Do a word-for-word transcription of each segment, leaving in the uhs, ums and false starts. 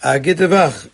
Uh, Gittavach.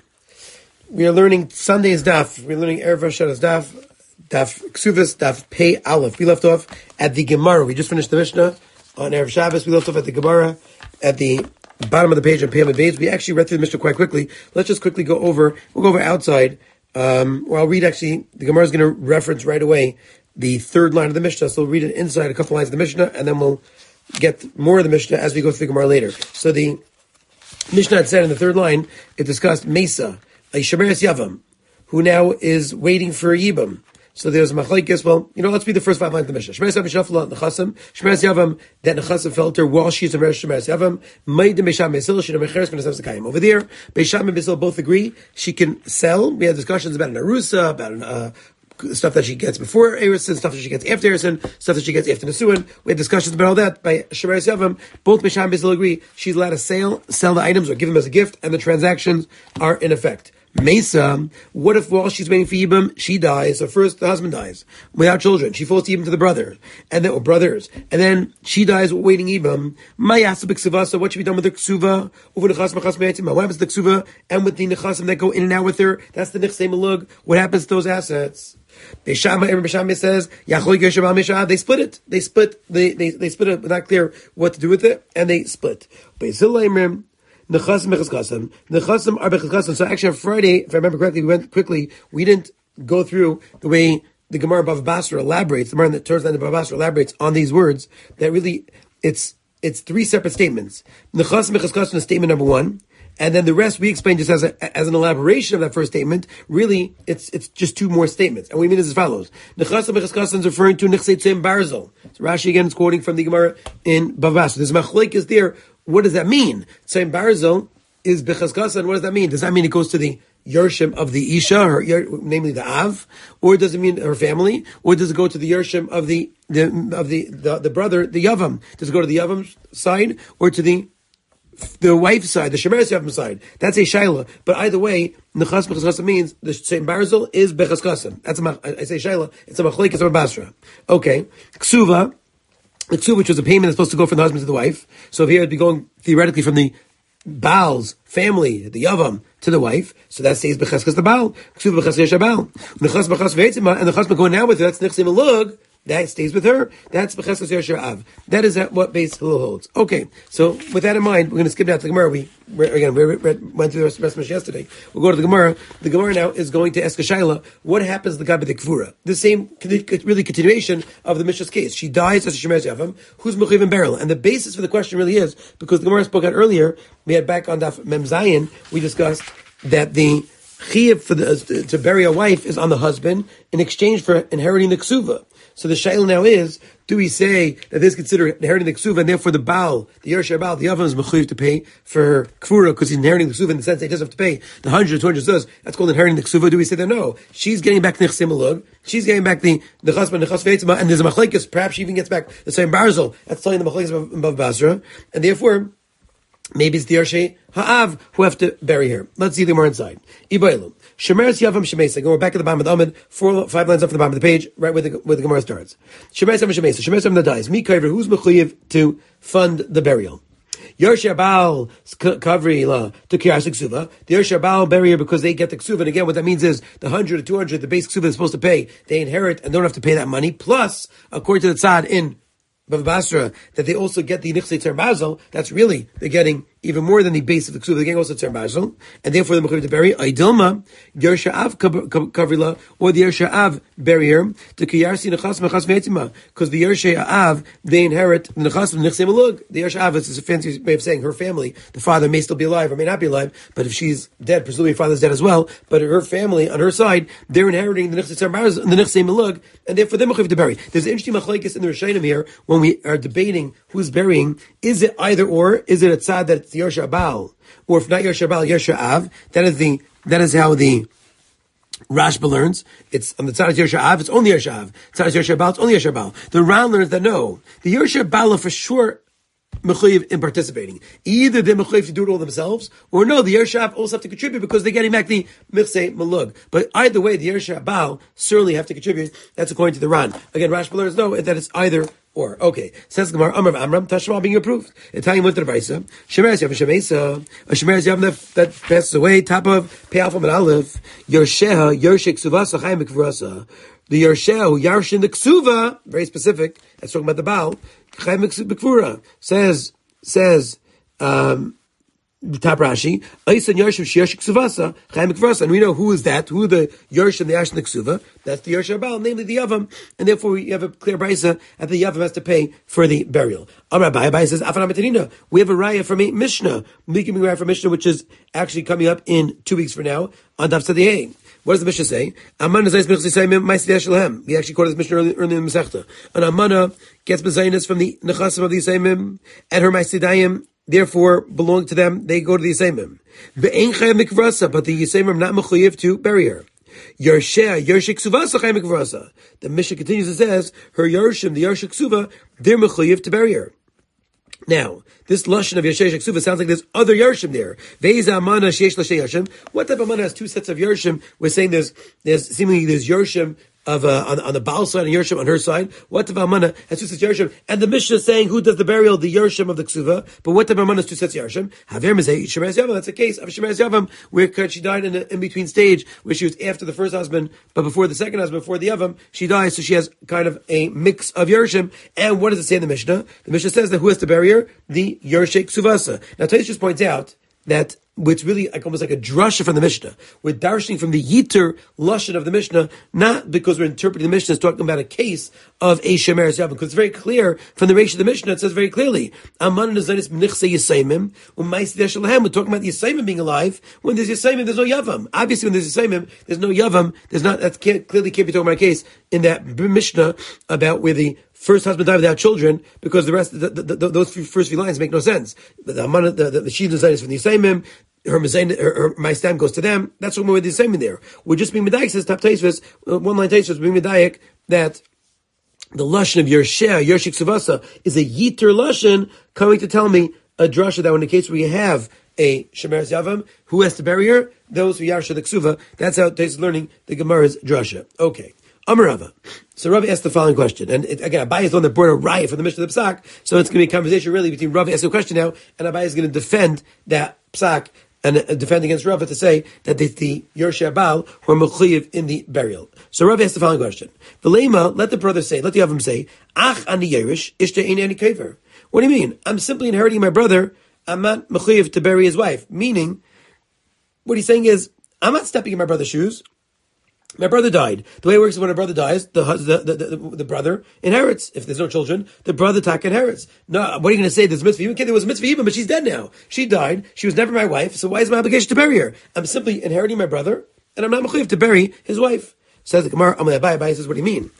We are learning Sunday's daf. We're learning Erev Rosh Hashanah's daf. Daf Ksuvas, daf Pei Aleph. We left off at the Gemara. We just finished the Mishnah on Erev Shabbos. We left off at the Gemara at the bottom of the page on Pei Aleph. We actually read through the Mishnah quite quickly. Let's just quickly go over. We'll go over outside. Um, or I'll read actually. The Gemara is going to reference right away the third line of the Mishnah. So we'll read it inside a couple lines of the Mishnah, and then we'll get more of the Mishnah as we go through the Gemara later. So the Mishnah had said in the third line, it discussed Mesa, a Shemeres Yavam, who now is waiting for a Yibam. So there's a machlekes. Well, you know, let's read the first five lines of the Mishnah. Shemeres Yavam shafla nechasim. Shemeres Yavam that nechasim felt her while she's a Shemeres Yavam. Meidim Beisham Beisil she nemecheres k'nesam zekayim. Over there, Beisham and Beisil both agree she can sell. We had discussions about an arusa, about an uh, stuff that she gets before Erison, stuff that she gets after Erison, stuff that she gets after Nesuin. We had discussions about all that. By Shemeres Yavam, both Beisham and Beisil agree she's allowed to sell, sell the items or give them as a gift, and the transactions are in effect. Mesa, what if while she's waiting for Yibam, she dies? So first the husband dies without children. She falls Yibam to the brother, and then or brothers, and then she dies waiting Yibam. Mayasa b'ksuva. So what should be done with the ksuva? Over the chas machas me'etzim. What happens to the ksuva and with the nechasim that go in and out with her? That's the nechsei malug. What happens to those assets? Beishama, Aaron Beishama says, they split it. They split. They they they split it. Not clear what to do with it, and they split. Beisil Nechasim bechazkasim. Nechasim are bechazkasim. So actually on Friday, if I remember correctly, we went quickly. We didn't go through the way the Gemara Bava Basra elaborates. The Gemara that turns down the Bava Basra elaborates on these words. That really, it's it's three separate statements. Nechasim bechazkasim is statement number one, and then the rest we explained just as a, as an elaboration of that first statement. Really, it's it's just two more statements, and we mean this as follows: Nechasim bechazkasim is referring to nechsei tzem barzel. So Rashi again is quoting from the Gemara in Bava Basra. There's machlekes there. What does that mean? Tzem barzel is bechazkasan. What does that mean? Does that mean it goes to the yershim of the isha, her, namely the av, or does it mean her family, or does it go to the yershim of the, the of the, the the brother, the yavam? Does it go to the yavam side or to the the wife's side, the shemeres yavam side? That's a shaila. But either way, nechas bechazkasan means the tzem barzel is bechazkasan. That's a, I say shaila. It's a machlekes or basra. Okay, ksuva. The ksuva, which was a payment that's supposed to go from the husband to the wife. So if here it'd be going theoretically from the Baal's family, the Yavam, to the wife. So that stays b'cheskas the Baal. Ksuva b'cheskas Baal. Nechas b'chas v'etzima, and the chasma going out with her, that's nechsim elug. That stays with her. That's b'cheskas yosher av. That is what Beis Hillel holds. Okay, so with that in mind, we're going to skip down to the Gemara. We again we went through the rest of the yesterday. We'll go to the Gemara. The Gemara now is going to ask a shaila: what happens to the guy with the kvura? The same, really, continuation of the Mishnah's case. She dies as a shemeres yavam. Who's mechuyev in burial? And the basis for the question really is because the Gemara spoke out earlier. We had back on Daf Mem Zayin. We discussed that the chiyuv for the uh, to bury a wife is on the husband in exchange for inheriting the ksuva. So the shaila now is, do we say that this is considered inheriting the ksuva, and therefore the Baal, the Yerusha Baal, the Yavam is mechuyev to pay for kvura because he's inheriting the ksuva in the sense that he doesn't have to pay the hundred, two hundred zuz. That's called inheriting the ksuva. Do we say that? No. She's getting back the nechsim alug. She's getting back the nechas nechas veitzma, and there's a machlekes. Perhaps she even gets back the same barzel. That's telling the machlekes above Basra, and therefore maybe it's the Yershe Ha'av who have to bury her. Let's see the more inside. Ibaylu. Shemeres Yavam Shemesa. Go back at the bottom of the Amid, four, five lines up from the bottom of the page, right where the, where the Gemara starts. Shemeres Yavam Shemesa. Shemeres Yavam that dies. Mi Kaiver, who's mechuyev to fund the burial? Yershe Baal Kavri La to Kiyasik Ksuva. The Yershe Baal bury her because they get the Ksuva. And again, what that means is the hundred or two hundred, the base Ksuva is supposed to pay, they inherit and don't have to pay that money. Plus, according to the Tzad in Bava Basra, that they also get the Nichsei Tzer Bazel. That's really, they're getting even more than the base of the ksuva. They're getting also Tzer Bazel, and therefore they're mechuyev to bury Aidilma Yersha Av Kavrila, or the Yersha Av bury her to Kiyarsi Nechas Mechas Veitzima, because the Yersha Av they inherit the Nechas of Nechsei Malug. The Yersha Av is a fancy way of saying her family. The father may still be alive or may not be alive, but if she's dead, presumably her father's dead as well. But her family on her side, they're inheriting the Nechsei Tzer Bazel, the Nechsei Malug, and therefore they're mechuyev to bury. There's an interesting machlekes in the Rishonim here when we are debating who's burying. Is it either or? Is it a tzad that it's the Yersha Baal, or if not Yersha Baal, Yersha Av? That is the that is how the Rashba learns. It's on the tzad of Yersha Av. It's only Yersha Av. Tzad of Yersha Baal. It's only Yersha Baal. The Ran learns that no, the Yersha Baal for sure mechuyev in participating. Either they're mechuyev to do it all themselves, or no, the Yersha Av also have to contribute because they're getting back the Michsei Malug. But either way, the Yersha Baal certainly have to contribute. That's according to the Ran. Again, Rashba learns no, that it's either or. Okay, says Gemara, Amar Amram, Tashma being approved. Italian with the Raisa. Shemeres Yavam Shemesa, a Shemeres Yavam that passes away, top of Pei Alpha and Aleph, Yersheha, Yershik Suvasa, Chaim Kvrasa. The Yersheha, who Yarshin the Ksuva, very specific, that's talking about the Baal, Chaim Kvura, says, says, um, the top Rashi, Aysan Yarshim Shiyashik Suvasa, Chaim Kvrasa. And we know who is that, who the Yarsh and the Yash and the Ksuva. That's the Yarsh Baal, namely the Yavam. And therefore we have a clear brisa that the Yavam has to pay for the burial. Amar Abai, Abai says, Afan Amatanina. We have a raya from a Mishnah. We can be raya from Mishnah, which is actually coming up in two weeks from now, on Daf Tzadiyeh. What does the Mishnah say? Amana Zayis Mechsi Saimim Ma'aseh Shalhem. We actually quoted this Mishnah early, early in the Masechta. An Amana gets Bezayinus from the Nechasim of the Saimim, and her Ma'asidayim therefore belong to them. They go to the Yisaimim. Be'ein Chayim Mikvrasa, but the Yisaimim are not mechuyev to bury her. Yersheh, Yershik Suvasa Chayim Mikvrasa. The Mishnah continues and says, her Yershim, the Yershik Suva, they're mechuyev to bury her. Now, this lashon of Yershei Sheksuva sounds like there's other Yershim there. Ve'eza amana sheyesh l'shei Yershim. What type of amana has two sets of Yershim? We're saying there's, there's seemingly there's Yershim of uh, on, on the Baal side and Yershim on her side. What type of amana has two sets of Yershim? And the Mishnah is saying who does the burial? The Yershim of the Ksuva. But what type of amana has two sets of Yershim? Haver mezei Shemeres Yavam. That's a case of Shemeres Yavam where she died in an in-between stage where she was after the first husband, but before the second husband, before the Yavam, she dies. So she has kind of a mix of Yershim. And what does it say in the Mishnah? The Mishnah says that who has to bury her? The Yershei Ksuvasa. Now, Tais just points out that it's really like almost like a drasha from the Mishnah. We're darshaning from the Yiter lashon of the Mishnah, not because we're interpreting the Mishnah as talking about a case of a Shemeres Yavam, because it's very clear from the Reish of the Mishnah. It says very clearly, Aman Nazaris B'nichse Yisaimim, U'Mais Yeshalahem. We're talking about the Yisaimim being alive. When there's Yisaimim, there's no Yavam. Obviously, when there's Yisaimim, there's no Yavam. There's not. That can't, clearly can't be talking about a case in that Mishnah about where the first husband died without children, because the rest, the, the, the, those first few lines make no sense. The the the, the, the sheep is from the Yisaimim. Her Mazain, her, her my stam goes to them. That's what we're the same in there. We're just being medayik, says Tap Taisvis, one line Taisvis, being medayik that the lashon of Yersheh, Yershik Suvasa, is a yiter lashon coming to tell me a drasha that in the case where you have a Shemeres Yavam, who has to bury her? Those who Yarsha the Ksuva. That's how Taisvis is learning the Gemara's drasha. Okay. Amar Rava. So Rava asked the following question, and it, again, Abai is the one that brought a riot from the Mishnah of the Psak, so it's going to be a conversation really between Rava asking a question now, and Abai is going to defend that Psak and uh, defend against Rava to say that it's the Yershei Baal who are mechuyev in the burial. So Rava asked the following question: V'leima, let the brother say, let the Yavam say, Ach ani Yerish ishte ein ani kaver. What do you mean? I'm simply inheriting my brother. I'm not mechuyev to bury his wife. Meaning, what he's saying is, I'm not stepping in my brother's shoes. My brother died. The way it works is when a brother dies, the the, the, the, the brother inherits. If there's no children, the brother tak inherits. No, what are you going to say? There's a mitzvah. Okay, there was a mitzvah even, but she's dead now. She died. She was never my wife. So why is my obligation to bury her? I'm simply inheriting my brother, and I'm not mechuyev to bury his wife. Says the Gemara, Amalei Abai. Abai says, what do you mean?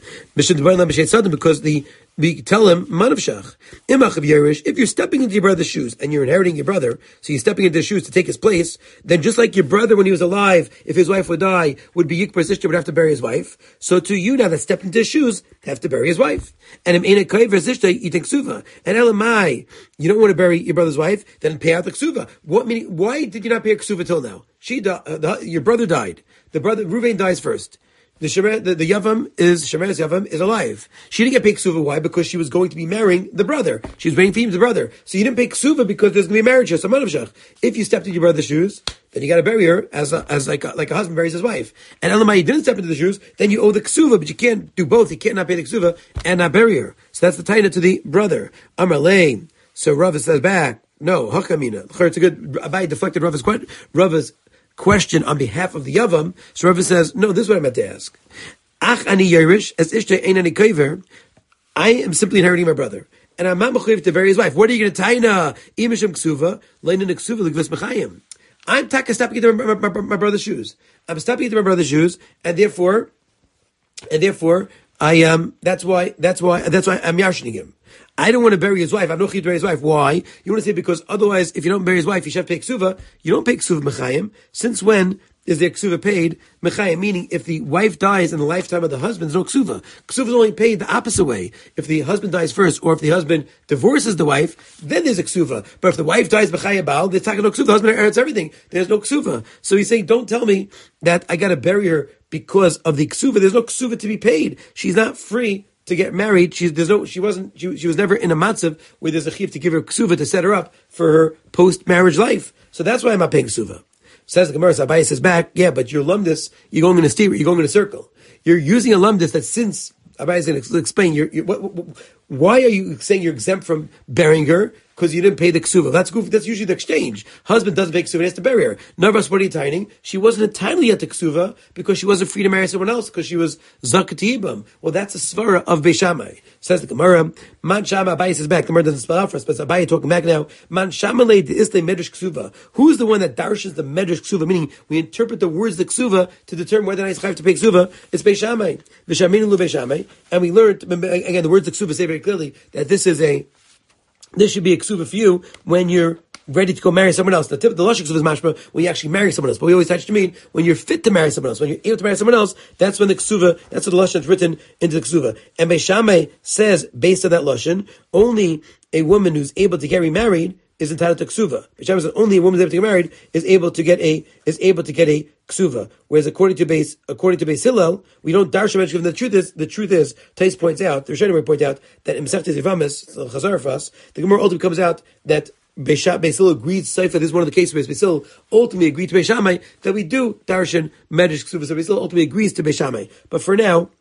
Because the we tell him, Manavshach, Imach of Yerish, if you're stepping into your brother's shoes and you're inheriting your brother, so you're stepping into his shoes to take his place, then just like your brother when he was alive, if his wife would die, would be Yikbar sister, would have to bury his wife, so to you now that stepped into his shoes, have to bury his wife. And im Eina Kaiver Zishta, you take Ksuva. And Elamai, you don't want to bury your brother's wife, then pay out the Ksuva. What meaning, why did you not pay a Ksuva till now? She di- uh, the, your brother died. The brother, Ruvain dies first. The, Shemer, the, the Yavam is, Shemeres Yavam is alive. She didn't get paid Ksuva. Why? Because she was going to be marrying the brother. She was waiting for him, the brother. So you didn't pay Ksuva because there's going to be a marriage here. So Manavshach. If you stepped into your brother's shoes, then you got to bury her as a, as like a, like a husband buries his wife. And Elamai, you didn't step into the shoes, then you owe the Ksuva, but you can't do both. You can't not pay the Ksuva and not bury her. So that's the taina to the brother. Amar Lei. So Rava says back, no, Hakamina. It's a good, Abai deflected Rava's question. Rava's question on behalf of the Yavam. So Rava says, no, this is what I meant to ask. Ach ani Yerish, as ishte ein ani kaiver. I am simply inheriting my brother, and I'm not mechuyev to bury his wife. What are you going to taina? Imishim ksuva, leinin ksuva l'gvis mechayim. I'm taka stepping into my, my, my, my brother's shoes. I'm stepping into my brother's shoes, and therefore, and therefore, I um. That's why. That's why. That's why I'm yarshining him. I don't want to bury his wife. I'm not going to bury his wife. Why? You want to say because otherwise, if you don't bury his wife, you should have to pay ksuva. You don't pay ksuva mechayim. Since when is the ksuva paid mechayim? Meaning, if the wife dies in the lifetime of the husband, there's no ksuva. Ksuva is only paid the opposite way. If the husband dies first, or if the husband divorces the wife, then there's a ksuva. But if the wife dies mechayim baal, there's no ksuva. The husband inherits everything. There's no ksuva. So he's saying, don't tell me that I got to bury her because of the ksuva. There's no ksuva to be paid. She's not free to get married, she there's no she wasn't she, she was never in a matzav where there's a chiv to give her ksuva to set her up for her post marriage life. So that's why I'm not paying ksuva. Says the Gemara, Abaye says back, yeah, but your lumdis, you're going in a steer, you're going in a circle. You're using a lumdis that since Abaye is going to explain, you're, you're, what, what, why are you saying you're exempt from burying her? Because you didn't pay the ksuva. That's that's usually the exchange. Husband doesn't pay ksuva, he has to bury her. Navas, what are you tining? She wasn't entitled yet to ksuva because she wasn't free to marry someone else because she was zakatibam. Well, that's a svara of Beishamai. Says the Gemara, Man Shama, Abaye says back, the Gemara doesn't spell out for us, but Abaye talking back now. Man Shama le de isle medrash ksuva. Who's the one that darshes the medrash ksuva? Meaning, we interpret the words the ksuva to determine whether or not I have to pay ksuva. It's Beishamai. V'shaminu lu Beishamai. And we learned, again, the words the ksuva say very clearly that this is a This should be a ksuva for you when you're ready to go marry someone else. The tip, the lush ksuva is mashma when you actually marry someone else. But we always touch to mean when you're fit to marry someone else. When you're able to marry someone else, that's when the ksuva, that's what the lashon is written into the ksuva. And Beishamai says, based on that lashon, only a woman who's able to get remarried is entitled to ksuva. Beishamai says only a woman who's able to get married is able to get a is able to get a ksuva. Whereas according to Beis according to Beis Hillel, we don't darshan mention. The truth is, the truth is, Tais points out, the Rishonim point out that in Masechtas Yevamis, the Chazar for us, the Gemara ultimately comes out that Beis Hillel agreed. Seifa, this is one of the cases where Beis Hillel ultimately agreed to Beishamai that we do darshan medrash ksuva. So Beis Hillel ultimately agrees to Beishamai. But for now,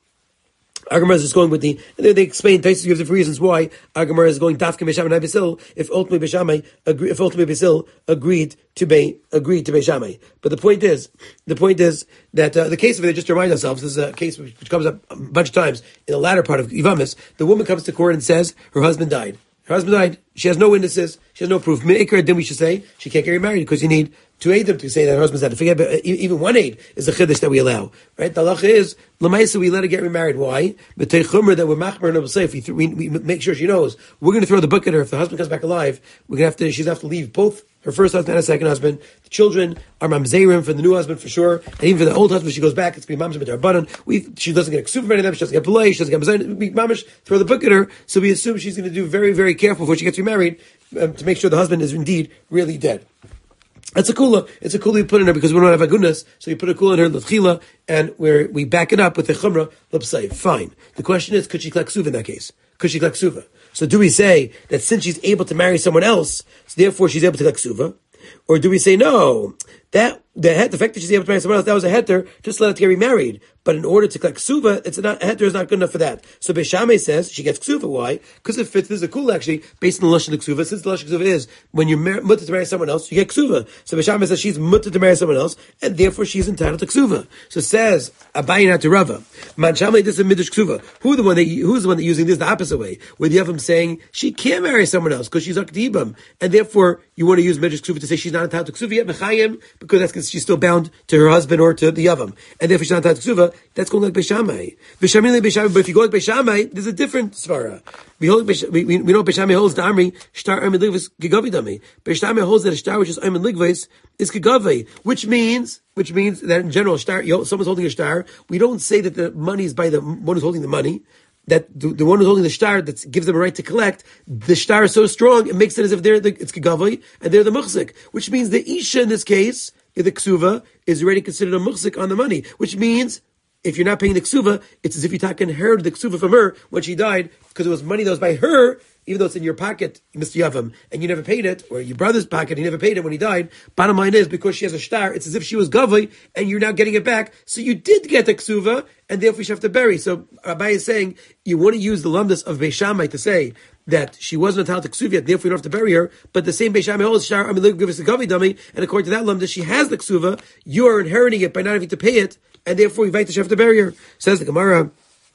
our Gemara is just going with the, and they, they explain, Taisus gives different reasons why our Gemara is going Dafka Beishamai and Beis Hillel, if ultimately Beishamai agree, if ultimately Beis Hillel agreed to be, agreed to Beishamai. But the point is, the point is that, uh, the case of it, just to remind ourselves, this is a case which, which comes up a bunch of times in the latter part of Yivamis. The woman comes to court and says her husband died. Her husband died. She has no witnesses. She has no proof. Me'ikar then we should say she can't get remarried because you need two aid them to say that her husband's dead. Forget, but even one aid is a chiddush that we allow. Right? The halacha is l'maisa we let her get remarried. Why? But chumra that we're machmer and safe. We, we we make sure she knows we're going to throw the book at her if the husband comes back alive. We're going to have to. She's going to have to leave both her first husband and her second husband. The children are mamzerim for the new husband for sure, and even for the old husband, she goes back. It's going to be mamzer b'tar banan. We she doesn't get a ksuva from any of them. She doesn't get belay. She doesn't get mazayin. We mamish throw the book at her. So we assume she's going to do very very careful before she gets remarried um, to make sure the husband is indeed really dead. That's a kula. It's a kula you put in her because we don't have a goodness. So you put a kula in her l'tchila, and where we back it up with the chumrah l'psay. Fine. The question is, could she collect ksuva in that case? Could she collect ksuva? So do we say that since she's able to marry someone else, so therefore she's able to collect ksuva, or do we say no? That the the fact that she's able to marry someone else, that was a heter, just let her get remarried. But in order to collect ksuva, it's not, a heter is not good enough for that. So Beishamai says she gets ksuva. Why? Because it fits. This is a cool actually based on the lashon of ksuva. Since the lashon of ksuva is when you're mar- mutter to marry someone else, you get ksuva. So Beishamai says she's mutter to marry someone else, and therefore she's entitled to ksuva. So says Abaye not to Rava. Man Shamai this is midrash ksuva. Who the one that who's the one that using this the opposite way? Where you have him saying she can't marry someone else because she's akdibam, and therefore you want to use midrash ksuva to say she's not entitled to ksuva yet mechayim because that's because she's still bound to her husband or to the yavam, and therefore she's not entitled to ksuva. That's going like Beishamai. Beishamai, Beishamai. But if you go like Beishamai, there's a different svara. We hold we, we, we know Beishamai holds the Amri shtar Ayman Ligvais Gigavidami. Beishamai holds that a shtar which is Ayman Ligvais is Gigavi, which means which means that in general, shtar someone's holding a shtar. We don't say that the money is by the one who's holding the money. That the, the one who's holding the shtar that gives them a right to collect, the shtar is so strong it makes it as if they're the it's Gigavi and they're the muchzik, which means the isha in this case, the ksuva, is already considered a muchzik on the money, which means if you're not paying the ksuva, it's as if you inherited the ksuva from her when she died, because it was money that was by her, even though it's in your pocket, Mister Yavam, and you never paid it, or your brother's pocket, he never paid it when he died. Bottom line is, because she has a shtar, it's as if she was gavai, and you're now getting it back, so you did get the ksuva, and therefore you should have to bury. So Abaye is saying, you want to use the lumdus of Beishamai to say that she wasn't entitled to ksuva yet, therefore you don't have to bury her, but the same Beishamai holds shtar, I mean, give us the gavi dummy, and according to that lumdus, she has the ksuva, you are inheriting it by not having to pay it, and therefore you invite the chef to bury her. Says the Gemara,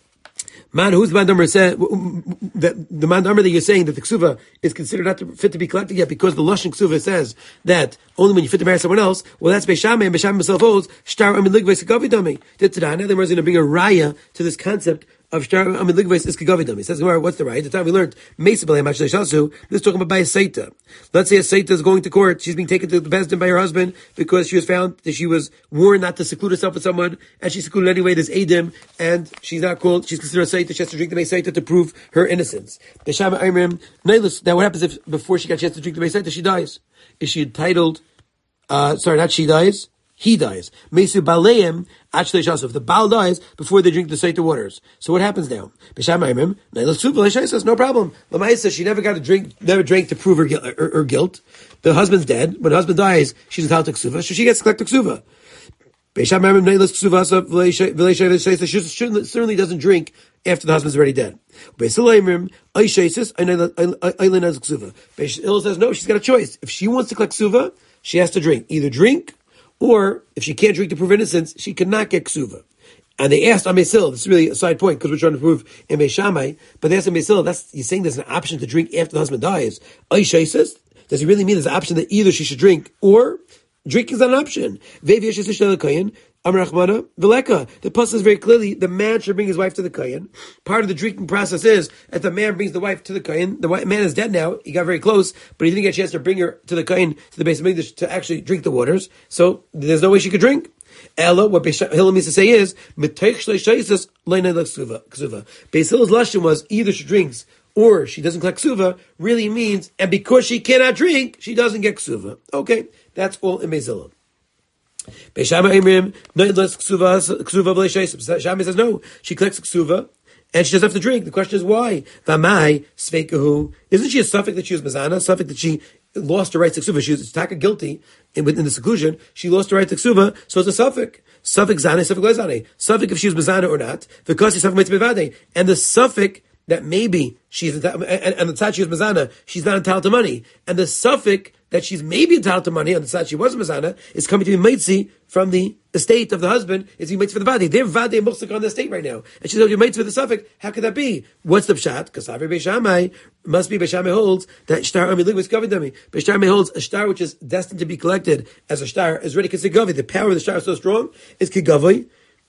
man, who's the man number said that the man number that you're saying that the ksuva is considered not to, fit to be collected yet because the lashon ksuva says that only when you fit to marry someone else. Well, that's Beishamai, and Beishamai himself holds shtar amin ligvais kagavidami. Did today? Now the Gemara is going to bring a raya to this concept of shtar amin ligvais is kagavidami. Says Gemara, what's the raya? At the time we learned mesa b'leim actually shasu. This is talking about by a seita. Let's say a seita is going to court. She's being taken to the bezdin by her husband because she was found that she was warned not to seclude herself with someone, and she secluded anyway. There's edim, and she's not called. She's considered a seita. She has to drink the seita to prove her innocence. Now, what happens if before she got a chance to drink the seita, she dies? Is she entitled? Uh, sorry, not she dies. he dies. Mesu baleim actually if the Baal dies before they drink the Saita waters. So what happens now? No problem. Lamaisa, she never got to drink, never drank to prove her, her, her guilt. The husband's dead. When the husband dies, she's entitled to ksuva, so she gets to collect the ksuva. She certainly doesn't drink after the husband's already dead. Hill says no, she's got a choice. If she wants to collect ksuva, she has to drink. Either drink, or if she can't drink to prove innocence, she cannot get ksuva. And they asked Amesil, this is really a side point because we're trying to prove in Beishamai, but they asked Amesil, that's, you're saying there's an option to drink after the husband dies. Does he really mean there's an option that either she should drink or drinking is not an option? The pasuk is very clearly, the man should bring his wife to the kohen. Part of the drinking process is that the man brings the wife to the kohen. The man is dead now. He got very close, but he didn't get a chance to bring her to the kohen, to the base of Mikdash, to actually drink the waters. So there's no way she could drink. Ella, what Beis Hillel means to say is, Beis Hillel's lashon was either she drinks or she doesn't collect ksuva, really means, and because she cannot drink, she doesn't get ksuva. Okay, that's all in Beis Hillel. Beis Shammai says no, she collects ksuva, and she doesn't have to drink. The question is why? Vamai sveikahu. Isn't she a suffix that she was mazana? Suffix that she lost her right to ksuva. She was taka guilty in, within the seclusion. She lost her right to ksuva, so it's a suffix. Suffix zane, suffix lezane. Suffix if she was mazana or not. Because she's suffix mitzvah. And the suffix that maybe she's and, and the tzad she was mazana, she's not entitled to money. And the suffix that she's maybe entitled to money on the side she was mazana is coming to be mitzi from the estate of the husband. Is he mitzi for the vadi? They're vadi muksik on the estate right now, and she's going mitzi for the suffix. How could that be? What's the pshat? Because Avri Beis Shammai must be Beis Shammai holds that shtar amilig was gavidami. Beis Shammai holds a shtar which is destined to be collected as a shtar is ready considered gavi. The power of the shtar is so strong, it's kigavi,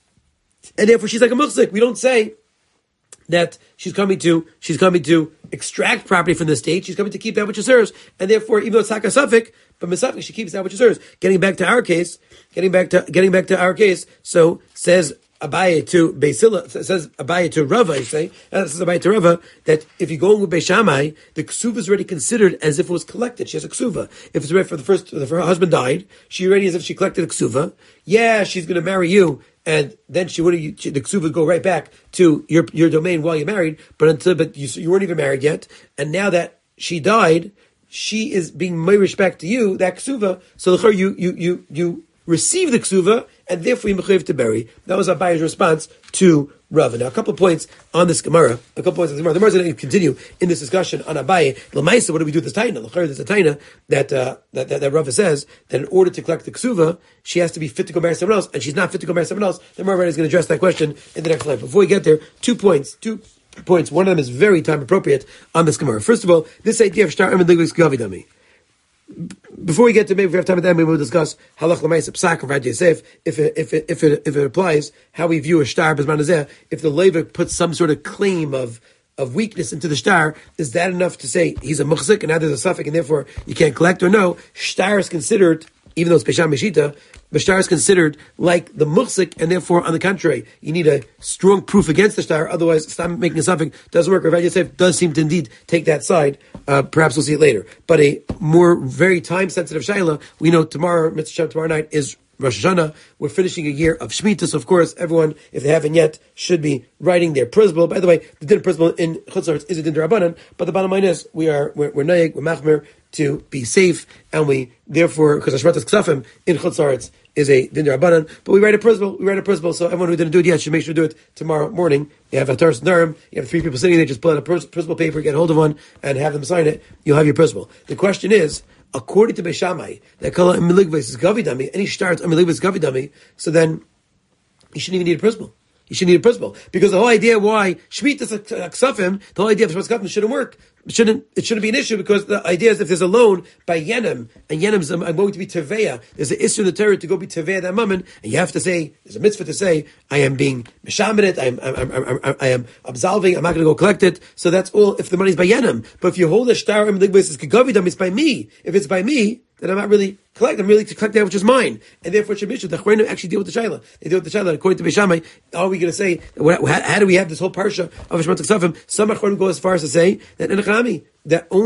and therefore she's like a muksik. We don't say that she's coming to she's coming to extract property from the state. She's coming to keep that which is hers, and therefore, even though it's taka suffix, but misafik, she keeps that which is hers. Getting back to our case, getting back to getting back to our case. So says Abaye to Beis Hillel, says Abaye to Rava. You say, and says Abaye to Rava that if you're going with Beis Shammai, the ksuva is already considered as if it was collected. She has a ksuva. If it's ready for the first, if her husband died, she already as if she collected a ksuva. Yeah, she's going to marry you. And then she would the ksuva would go right back to your your domain while you're married, but until but you you weren't even married yet, and now that she died, she is being my respect to you that ksuva. So you you you you receive the ksuva, and therefore you mechayiv to bury. That was Abaye's response to Rava. Now a couple of points on this Gemara. A couple of points on this Gemara. The Gemara is going to continue in this discussion on Abaye. L'maisa, what do we do with this taina? L'chayr, there's a taina that, uh, that, that, that Rava says that in order to collect the ksuva, she has to be fit to go marry someone else, and she's not fit to go marry someone else. The Gemara is going to address that question in the next slide. Before we get there, two points, two points. One of them is very time appropriate on this Gemara. First of all, this idea of shtar emin liglis gavidami. Before we get to, maybe if we have time at the end, we will discuss halach l'maisa psak of Rad Yosef, if it, if it, if it, if it applies, how we view a shtar b'zman hazeh. If the leiva puts some sort of claim of, of weakness into the shtar, is that enough to say he's a muchzik and now there's a suffix and therefore you can't collect, or no? Shtar is considered, even though it's Pesham Meshita, the shtar is considered like the muhsik, and therefore, on the contrary, you need a strong proof against the shtar, otherwise, stop making a suffix doesn't work. Rav Yosef does seem to indeed take that side. Uh, perhaps we'll see it later. But a more very time-sensitive shayla, we know tomorrow, Mitzvah Shem, tomorrow night is Rosh Hashanah. We're finishing a year of Shemitah, so of course, everyone, if they haven't yet, should be writing their prismal. By the way, the din prismal in Chutz La'aretz is a din d'Rabbanan, but the bottom line is, we are, we're, we're naig, we're machmer, to be safe, and we, therefore, because Hashmatas Ksafim in Chutz La'aretz is a din d'Rabbanan, but we write a prismal, we write a prismal, so everyone who didn't do it yet should make sure to do it tomorrow morning. You have a Taras Narim, you have three people sitting there, just pull out a prismal paper, get hold of one, and have them sign it, you'll have your prismal. The question is, according to Beis Shammai, that kala miligves is gavidami, any starts miligves is gavidami, so then you shouldn't even need a prismal. You shouldn't need a principle. Because the whole idea why Shemitah Ksafim, the whole idea of Shemitah Ksafim shouldn't work. It shouldn't, it shouldn't be an issue, because the idea is if there's a loan by Yenim, and Yenim's I'm going to be Teveya, there's an issue in the Torah to go be Teveya that moment, and you have to say, there's a mitzvah to say, I am being Meshaminit, I am, I am, I am, I am absolving, I'm not going to go collect it. So that's all if the money's by Yenim. But if you hold a shtar, it's by me. If it's by me, then I'm not really collecting. I'm really to collect that which is mine, and therefore it should be. The Chachamim actually deal with the shayla. They deal with the shayla. According to Beis Shammai, are we going to say how, how do we have this whole parsha of Shemitah Ksafim? Some Chachamim go as far as to say that in Echami, that only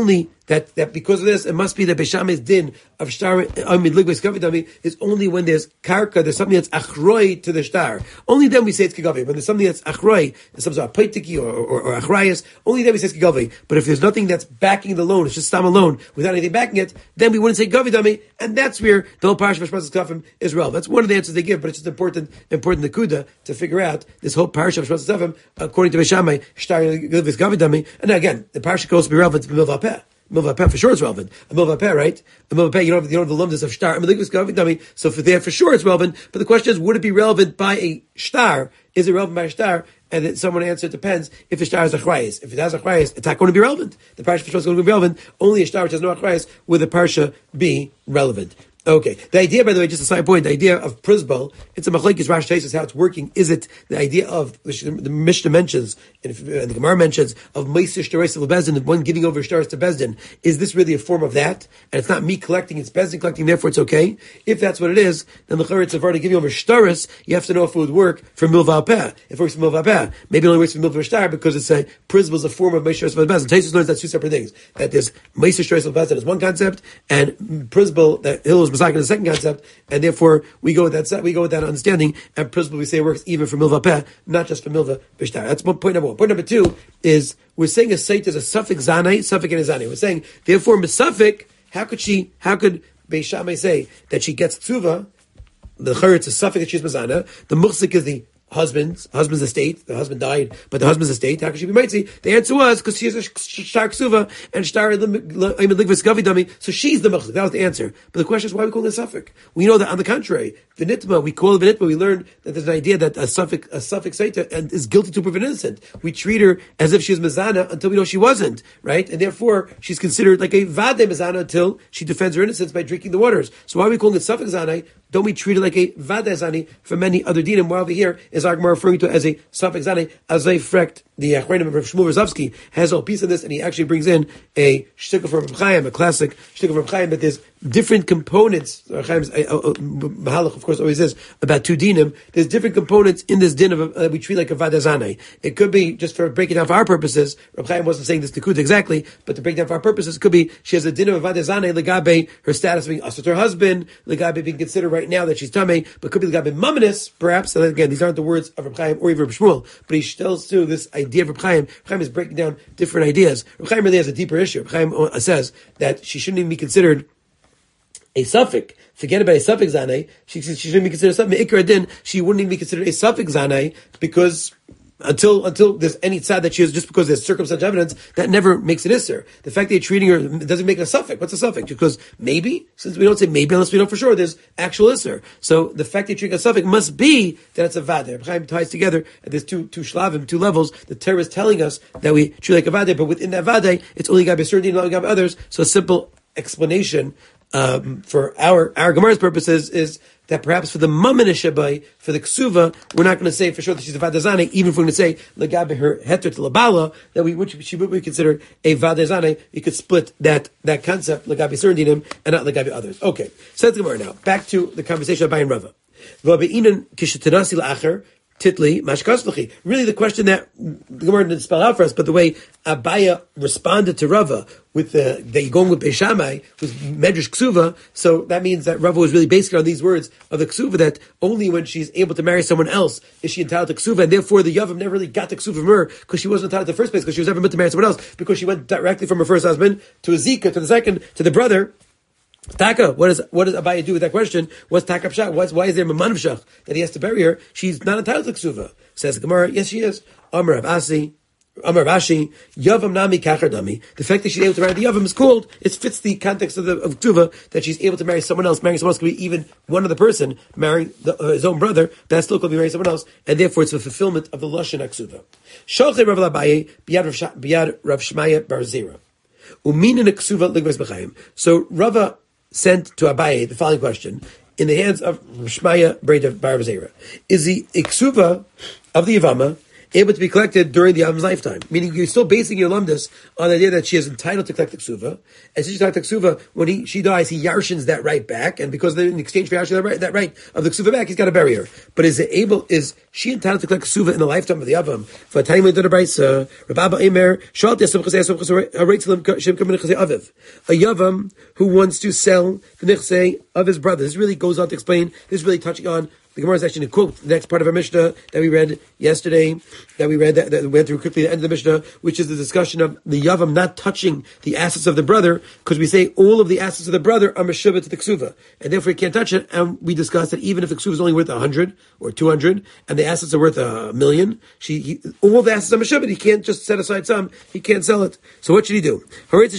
that, that because of this, it must be that Beishamai's din of shtar amid ligvus gavidami is only when there's karka, there's something that's achroi to the shtar. Only then we say it's kigavi. When there's something that's achroi, there's some sort of paitiki or, or, or achrayas, only then we say it's kigavi. But if there's nothing that's backing the loan, it's just stam alone, without anything backing it, then we wouldn't say gavidami, and that's where the whole parsha of Hashmazas Kafim is relevant. That's one of the answers they give, but it's just important, important nakuda to figure out this whole parsha of Hashmazas Kafim, according to Beishamai, shtar ligvus gavidami. And again, the parsha can also be relevant to Milva Peh. Milva Peh for sure it's relevant. A Milva Peh, right? A Milva Peh, you don't have, you don't have the lumdus of shtar. I mean, so for there, for sure it's relevant. But the question is, would it be relevant by a shtar? Is it relevant by a shtar? And then someone answered, it depends if the shtar has a achrayis. If it has a achrayis, it's not going to be relevant. The parsha for sure is going to be relevant. Only a shtar which has no achrayis will the parsha be relevant. Okay. The idea, by the way, just a side point, the idea of prisbal, it's a machlekes Rash Taisus, how it's working. Is it the idea of, the Mishnah mentions, and the Gemara mentions, of Meisish Teres of Bezdin, the one giving over stars to Bezdin. Is this really a form of that? And it's not me collecting, it's Bezdin collecting, therefore it's okay? If that's what it is, then the Charetz of already giving over stars, you have to know if it would work for Milva Peh. If it works for Milva Peh, maybe it only works for Milva Shtar because it's a prisbal is a form of Meisish Teres of Bezdin. Taisus learns that's two separate things. That there's Meisish Teres of Bezdin is one concept, and prisbal, that Hill is Masak, is the second concept. And therefore, we go with that. We go with that understanding. And principle we say it works even for milva peh, not just for milva bishtar. That's point number one. Point number two is we're saying a seit is a suffix zanai, suffix and a zanai. We're saying therefore misafik. How could she? How could Beis Shammai say that she gets tzuva? The charetz is suffix that she's mazana. The muhsik is the husband's husband's estate. The husband died, but the husband's estate. How could she be mitzi? The answer was because she has a shtar ksuva and shtar ligvus gavidami. So she's the mechzik. That was the answer. But the question is, why are we calling it a suffix? We know that on the contrary, v'nitma, we call it v'nitma. We learned that there's an idea that a suffix a suffix seita and is guilty to prove an innocent. We treat her as if she was mezana until we know she wasn't, right? And therefore she's considered like a vade mezana until she defends her innocence by drinking the waters. So why are we calling it suffix zanai? Don't we treat it like a vade zani for many other dinim? While over here is our Gemara referring to it as a suffix zani, as they frekt the Achronim of Shmuel Rozovsky has a piece of this, and he actually brings in a shtickle from Reb Chaim, a classic shtickle from Chaim, but there's different components. Chaim's Mahalach, of course, always is about two dinim. There's different components in this din of uh, we treat like a vadazane. It could be just for breaking down for our purposes. Reb Chaim wasn't saying this to Kut exactly, but to break down for our purposes, it could be she has a din of vadazane legabe her status being us with her husband, legabe being considered right now that she's tamei, but could be legabe mamanis, perhaps. And again, these aren't the words of Reb Chaim or even Reb Shmuel, but he tells too this idea of Reb Chaim. Reb Chaim is breaking down different ideas. Reb Chaim really has a deeper issue. Reb Chaim says that she shouldn't even be considered a suffix. Forget about a suffix zanai. She, she shouldn't be considered a suffix. Ikra din, she wouldn't even be considered a suffix zanai because until until there's any tzad that she has, just because there's circumstantial evidence, that never makes it isser. The fact that you're treating her doesn't make it a suffix. What's a suffix? Because maybe, since we don't say maybe unless we know for sure, there's actual isser. So the fact that you're treating a suffix must be that it's a vader. Reb Chaim ties together, and there's two two shlavim, two levels. The Torah is telling us that we treat like a vader, but within that vader, it's only got to be certain, not got to be others. So a simple explanation Um, for our our Gemara's purposes is that perhaps for the maminish shabai, for the ksuva, we're not going to say for sure that she's a vadazane, even if we're going to say legabe her heter to labala, that we would she would be considered a vadazane. You could split that that concept legabe certain dinim and not legabe others. Okay, so let's Gemara now. Back to the conversation of Abai and Rava. V'abe'inan kishetanasi la'acher Titli mashkasv'chi. Really, the question that the Gemara didn't spell out for us, but the way Abaya responded to Rava with the they going with Beis Shammai was medrash ksuva. So that means that Rava was really basing on these words of the ksuva that only when she's able to marry someone else is she entitled to ksuva, and therefore the yavam never really got the ksuva from her because she wasn't entitled to the first place because she was never meant to marry someone else because she went directly from her first husband to a zika to the second to the brother. Taka, what does what does Abaya do with that question? What's Taka Pshach? What's, why is there Maman Pshach that he has to bury her? She's not entitled to Ksuva. Says the Gemara, yes, she is. Amar Abasi, Amar Rashi, Yavam Nami Kachardami. The fact that she's able to marry the Yavam is called, it fits the context of the of Ksuva, that she's able to marry someone else. Marrying someone else could be even one other person marrying the, uh, his own brother, but that still could be marrying someone else, and therefore it's a fulfillment of the Lashon HaKsuva. Shalchei Rav Abaye, Biyad Rav Shmaya Bar Zera. Uminin Ksuva Ligvas B'chaim. So Rava sent to Abaye the following question in the hands of Shmaya Breda Bar Zera: is the iksuva of the Yavama able to be collected during the Avam's lifetime. Meaning you're still basing your lumdus on the idea that she is entitled to collect the ksuva. And since she's entitled to ksuva, when he, she dies, he yarshins that right back. And because in exchange for yarshin that right, that right of the ksuva back, he's got to bury her. But is it able, is she entitled to collect ksuva in the lifetime of the Avam? For a time when the Brisa, Rabba Emer, a Yavam who wants to sell the nichse of his brother. This really goes on to explain, this is really touching on the Gemara is actually to quote the next part of our Mishnah that we read yesterday, that we read, that, that we went through quickly, the end of the Mishnah, which is the discussion of the Yavam not touching the assets of the brother, because we say all of the assets of the brother are Meshuvah to the Ksuva, and therefore he can't touch it, and we discussed that even if the Ksuva is only worth a hundred, or two hundred, and the assets are worth a million, she, he, all the assets are Meshuvah, he can't just set aside some, he can't sell it. So what should he do? So what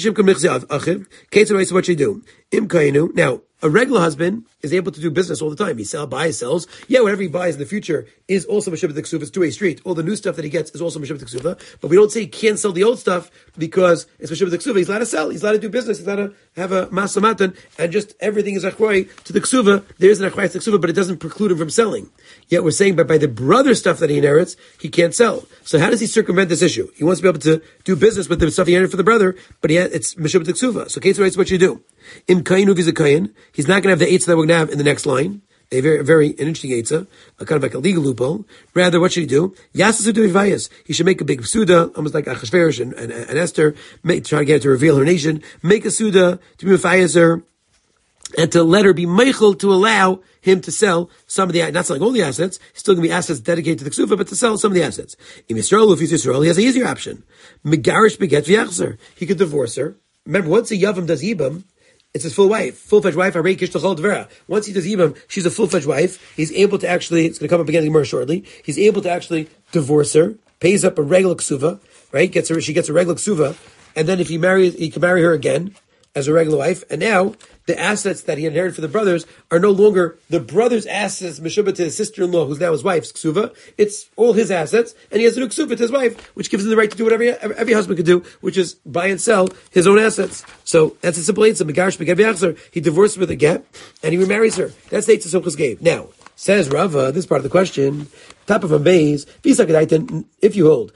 should he do? Now, a regular husband is able to do business all the time. He sells, buys, sells. Yeah, whatever he buys in the future is also Meshuvah to Ksuva. It's two-way street. All the new stuff that he gets is also Meshuvah to Ksuva. But we don't say he can't sell the old stuff because it's Meshuvah to Ksuva. He's allowed to sell. He's allowed to do business. He's allowed to have a masamatan, and just everything is achroi to the Ksuva. There is an achroi to the Ksuva, but it doesn't preclude him from selling. Yet we're saying, but by the brother stuff that he inherits, he can't sell. So how does he circumvent this issue? He wants to be able to do business with the stuff he inherited for the brother, but he has, it's Meshuvah to Ksuva. So Ketzur writes what you do. In Kainu v'Zakayin, he's not going to have the eitzah that we're going to have in the next line. A very, very an interesting eitzah, a kind of like a legal loophole. Rather, what should he do? Yasasudu. He should make a big suda, almost like Achashverosh and, and, and Esther, make, try to get her to reveal her nation, make a suda to be Mephayezer, and to let her be meichel to allow him to sell some of the, not selling all the assets, still going to be assets dedicated to the ksufa, but to sell some of the assets. In Yisrael, if he's Yisrael, he has an easier option. Megarish beget v'yachzer. He could divorce her. Remember, once a Yavam does Yibam, it's his full wife, full-fledged wife. Once he does Yibam, she's a full-fledged wife. He's able to actually, it's going to come up again in the Gemara shortly, he's able to actually divorce her, pays up a regular ksuva, right? Gets her, she gets a regular ksuva, and then if he marries, he can marry her again as a regular wife, and now the assets that he inherited for the brothers are no longer the brother's assets, Meshubah to his sister-in-law, who's now his wife's ksuva. It's all his assets, and he has a new ksuva to his wife, which gives him the right to do whatever every, every husband could do, which is buy and sell his own assets. So that's a simple answer. He divorces with a get, and he remarries her. That's the Eitzah Sochas gave. Now, says Rava, this part of the question, top of a base, if you hold,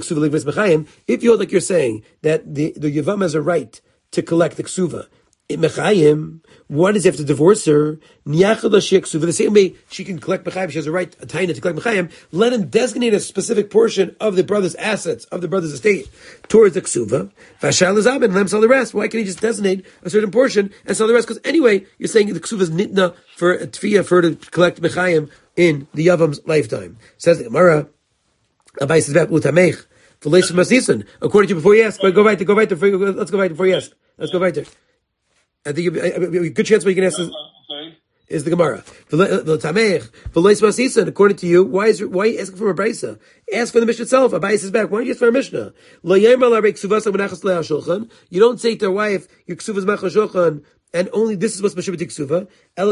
if you hold like you're saying, that the, the Yavam has a right to collect the ksuva, Mechayim, what does he have to divorce her? The same way she can collect Mechayim, she has a right, a taina to collect Mechayim. Let him designate a specific portion of the brother's assets, of the brother's estate, towards the Ksuva. Vashal is Abin, let him sell the rest. Why can't he just designate a certain portion and sell the rest? Because anyway, you're saying the Ksuva is nitna for a tfiyah for her to collect Mechayim in the Yavam's lifetime. Says the Gemara, Abai says back, Utamech, according to before you ask, go right, go right, let's go right before you ask. Let's go right there. I think a good chance where you can ask is, is the Gemara. According to you, why is why are you asking for a brisa? Ask for the Mishnah itself. Abai says back, why don't you ask for a Mishnah? You don't say to your wife, your ksuvas machal shulchan, and only this is what's Meshubah to Ksuva.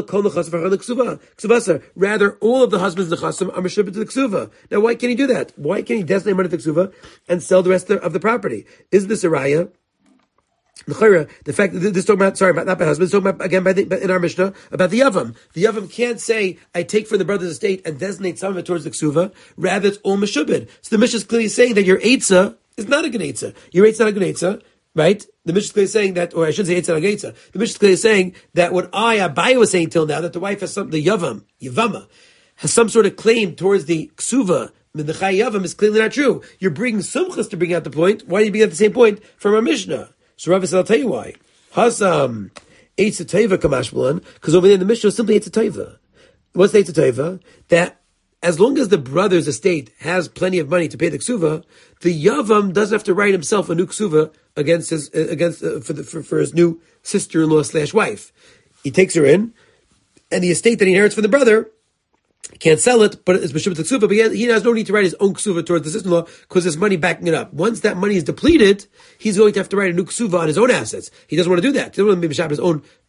Rather, all of the husbands of the Chasim are Meshubah to the Ksuva. Now, why can't he do that? Why can't he designate money to Ksuva and sell the rest of the property? Is this a raya? The fact that this is talking about, sorry, not by husbands, talking about, again, by the, in our Mishnah, about the Yavam. The Yavam can't say, I take from the brother's estate and designate some of it towards the Ksuva. Rather, it's all Meshubed. So the Mishnah is clearly saying that your Eitzah is not a good Eitzah. Your Eitzah is not a good Eitzah, right? The Mishnah is clearly saying that, or I shouldn't say Eitzah, not a good Eitzah. The Mishnah is clearly saying that what I, Abai, was saying till now, that the wife has some, the Yavam, Yavama, has some sort of claim towards the Ksuva, the Chai Yavam, is clearly not true. You're bringing Sumchas to bring out the point. Why do you bring out the same point from our Mishnah? So Rabbi said, I'll tell you why. Hasam Eitzah Teva Kamashmalan, because over there in the Mishnah is simply Eitzah Teva. What's the Eitzah Teva? That as long as the brother's estate has plenty of money to pay the ksuva, the Yavam doesn't have to write himself a new ksuva against his against uh, for, the, for for his new sister-in-law slash wife. He takes her in, and the estate that he inherits from the brother, can't sell it, but it's Meshubah to Ksuva, but he has, he has no need to write his own Ksuva towards the sister-in-law because there's money backing it up. Once that money is depleted, he's going to have to write a new Ksuva on his own assets. He doesn't want to do that. He doesn't want to be Meshubah his own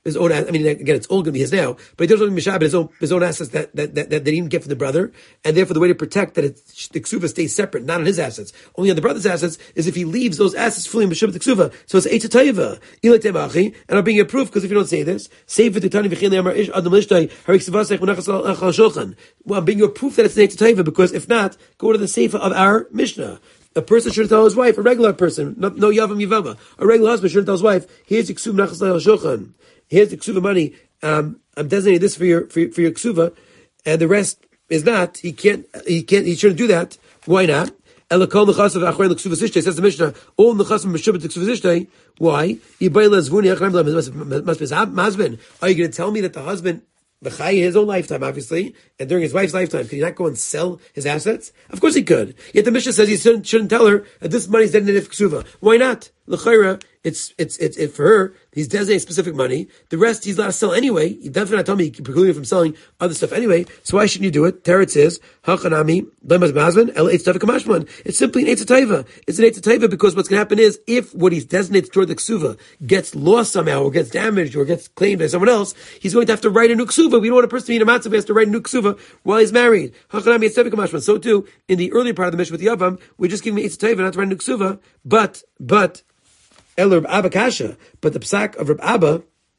his own. I mean, again, it's all going to be his now, but he doesn't want to be mishabed his own his own assets that that, that that he didn't get from the brother, and therefore the way to protect that it's, the ksuva stays separate, not on his assets, only on the brother's assets, is if he leaves those assets fully in mishabed the ksuva. So it's eitz tayva, and I'm being a proof because if you don't say this, save it tani v'chin le'amar ish adam lishtay harik sivasech v'nachas al shulchan. Well, I'm being a proof that it's an eitz tayva, because if not, go to the sefer of our Mishnah. A person shouldn't tell his wife, a regular person, no, no yavam yivama, a regular husband shouldn't tell his wife, here's the ksuva nachas al shulchan. Here's the ksuva money. Um, I'm designating this for your for, your- for your ksuva, and the rest is not. He can't. He can't. He shouldn't do that. Why not? Elakol nechasav achrein l'ksuva sishtei, says the Mishnah. All nechasav meshubet l'ksuva sishtei. Why? Yibayla zvuni achrein b'lam. Must be husband. Are you going to tell me that the husband, b'chai his own lifetime, obviously, and during his wife's lifetime, could he not go and sell his assets? Of course he could. Yet the Mishnah says he shouldn't, shouldn't tell her that this money is designated for ksuva. Why not? L'chayra, it's it's it's it, for her. He's designating specific money. The rest he's allowed to sell anyway. He definitely not tell me he can preclude you from selling other stuff anyway. So why shouldn't you do it? Teretz is hachanami b'mas b'hazman el eitz tayva kamashman. It's simply an eitz tayva. It's an eitz tayva because what's going to happen is if what he's designated toward the ksuva gets lost somehow or gets damaged or gets claimed by someone else, he's going to have to write a new ksuva. We don't want a person to be in a matzah who has to write a new ksuva while he's married. Hachanami eitz tayva kamashman. So too in the earlier part of the Mishnah with Yavam, we're just giving eitz tayva, not to write a new ksuva, but but. El Reb Abba Kasha, but the psak of Reb Abba,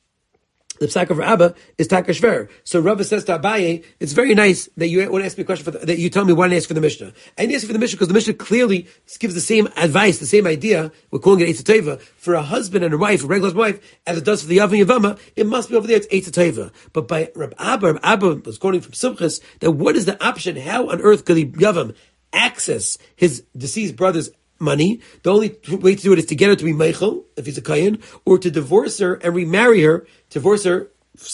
the psak of Reb Abba is Takashver. So Rava says to Abaye, it's very nice that you want to ask me a question for the, that you tell me why I ask for the Mishnah. I didn't ask for the Mishnah because the Mishnah clearly gives the same advice, the same idea. We're calling it Eitz Teva for a husband and a wife, a regular wife, as it does for the Yavam Yavama. It must be over there. It's Eitz Teva. But by Reb Abba, Reb Abba was quoting from Simchas that what is the option? How on earth could the Yavam access his deceased brother's money? The only way to do it is to get her to be Meichel, if he's a Kayan, or to divorce her and remarry her, divorce her,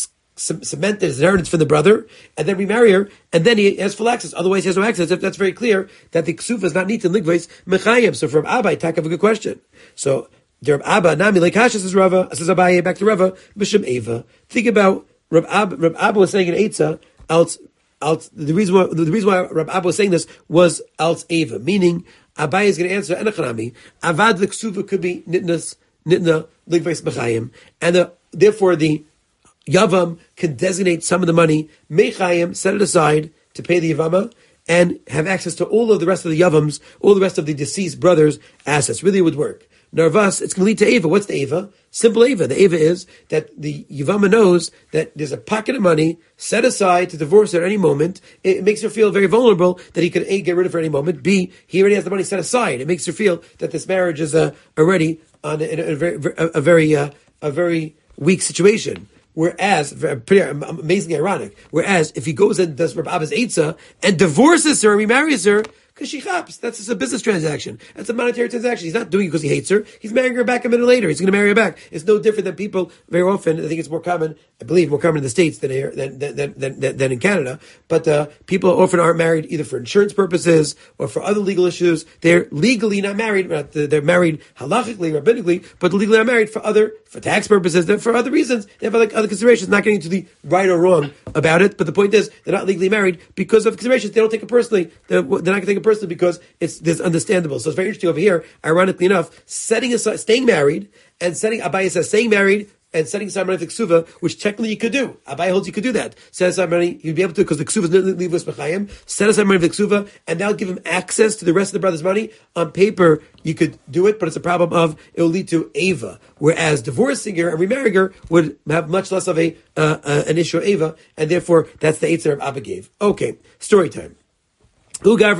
c- cement his inheritance from the brother, and then remarry her, and then he has full access. Otherwise, he has no access. If that's very clear, that the ksufa is not neat in ligvais mechayim. So from Abba, I have a good question. So, Reb Abba, Nami, Lekasha, says Rava, says Abaye, back to Rava, B'Shem Eva. Think about, Reb Abba, Reb Abba was saying in Eitzah, else, else, the reason why, the reason why Reb Abba was saying this was else Eva, meaning, Abaye is going to answer, Enochanami, Avad l'ksuva could be nitnas, nitna, ligvais mechayim, and the, therefore the Yavam can designate some of the money, mechayim, set it aside to pay the Yavama, and have access to all of the rest of the Yavams, all the rest of the deceased brother's assets. Really would work. Narvas, it's going to lead to Eva. What's the Eva? Simple Eva. The Eva is that the Yavama knows that there's a pocket of money set aside to divorce her at any moment. It makes her feel very vulnerable that he could A, get rid of her at any moment, B, he already has the money set aside. It makes her feel that this marriage is uh, already on a, a, a very, a, a very, uh, a very weak situation. Whereas, pretty amazingly ironic, whereas if he goes and does Reb Abba's Eitzah and divorces her and remarries her, because she chaps. That's just a business transaction. That's a monetary transaction. He's not doing it because he hates her. He's marrying her back a minute later. He's going to marry her back. It's no different than people very often. I think it's more common, I believe, more common in the States than here, than, than, than, than, than in Canada. But uh, people often aren't married either for insurance purposes or for other legal issues. They're legally not married. They're married halachically, rabbinically, but legally not married for other, for tax purposes, they're for other reasons. They have like other considerations, not getting into the right or wrong about it. But the point is, they're not legally married because of considerations. They don't take it personally. They're, they're not going to take it personally because it's this understandable. So it's very interesting over here, ironically enough, setting aside, staying married, and setting, Abaye says, staying married, and setting aside money for the ksuva, which technically you could do. Abaye holds you could do that. Set aside money, you'd be able to, because the ksuva is leavus b'chayim. Set aside money for the ksuva, and that'll give him access to the rest of the brother's money. On paper, you could do it, but it's a problem of, it will lead to Ava. Whereas divorcing her and remarrying her would have much less of a, uh, uh, an issue of Ava, and therefore, that's the Eitzer of Abba gave. Okay, story time. There was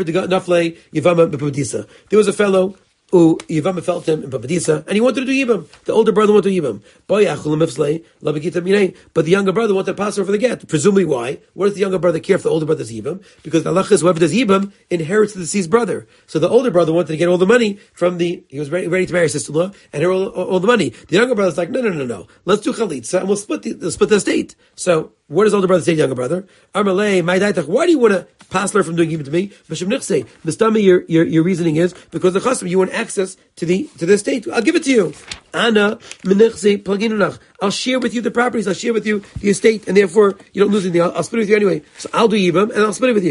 a fellow who Yavama felt him in Papadisa, and he wanted to do Yibam. The older brother wanted to do Yibam. But the younger brother wanted to pass over the get. Presumably why? What does the younger brother care if the older brother does Yibam? Because the halach is whoever does Yibam inherits the deceased brother. So the older brother wanted to get all the money from the, he was ready, ready to marry his sister-in-law, and her all, all, all the money. The younger brother's like, no, no, no, no. Let's do Chalitza, and we'll split the, we'll split the estate. So, what does older brother say to younger brother? Amalei, my daitach, why do you want to pass her from doing Yibam to me? Mistami, your, your, your reasoning is, because the chasam, you want access to the, to the estate. I'll give it to you. Ana, menichse, plaginunach. I'll share with you the properties, I'll share with you the estate, and therefore, you don't lose anything. I'll, I'll split it with you anyway. So I'll do Yibam, and I'll split it with you.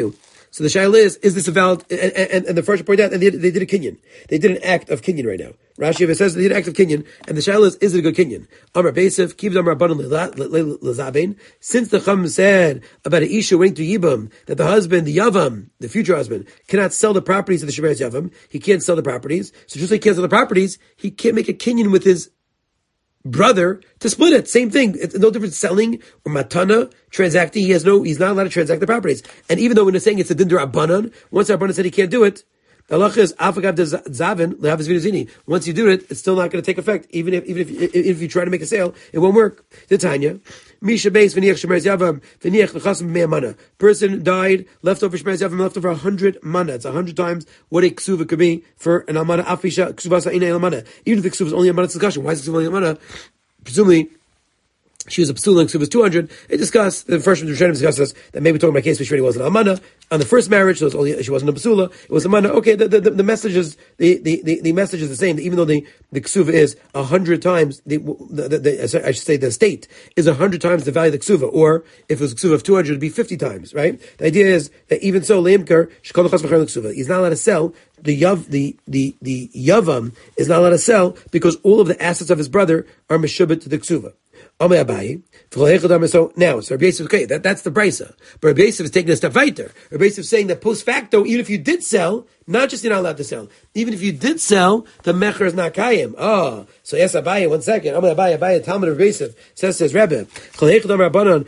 So the shaila is, is this a valid, and, and, and the first point out, and they, they did a kinyan. They did an act of kinyan right now. Rashi says they did an act of kinyan, and the shaila is, is it a good kinyan? Amar Beisef, Kiv Amar Banan Lazabein. Since the Chum said about an Isha waiting to Yibam, that the husband, the Yavam, the future husband, cannot sell the properties of the Shemeres Yavam, he can't sell the properties. So just like he can't sell the properties, he can't make a kinyan with his brother to split it. Same thing. It's no difference selling or matana, transacting. He has no, he's not allowed to transact the properties. And even though when it's saying it's a din rabbanan, once the rabbanan said he can't do it, the halacha is afagav de zavin lehavis vinazini. Once you do it, it's still not going to take effect. Even if even if if you try to make a sale, it won't work. The Tanya, misha beis v'niach shemeres yavam v'niach lechasim mea mana. Person died, left over shemeres yavam, left over a hundred mana. It's a hundred times what a ksuva could be for an almana afisha ksuva sa'ina almana. Even if the ksuva is only a mana discussion, why is the ksuva only a mana? Presumably, she was a psula and ksuva was two hundred. It discussed, the first one discusses that maybe talking about a case where she really wasn't a almana. On the first marriage, so it was only, she wasn't a psula, it was a mana. Okay, the, the, the message is, the, the, the, the message is the same, even though the, the ksuva is a hundred times, the, the, the, I should say the estate is a hundred times the value of the ksuva, or if it was a ksuva of two hundred, it'd be fifty times, right? The idea is that even so, leimker, shekol l'chas v'char l'ksuva, he's not allowed to sell, the yav, the, the, the yavam is not allowed to sell because all of the assets of his brother are meshubit to the ksuva. So now, so Rabbi Yosef, okay, that, that's the brisa. But Rabbi Yosef is taking a step weiter. Rabbi Yosef is saying that post facto, even if you did sell, not just you're not allowed to sell, even if you did sell, the mecher is not kayim. Oh, so yes, Abaye, one second. Amar Abaye, Abaye, Talmud of Rabbi Yosef says, says Rabbi, tell me whatever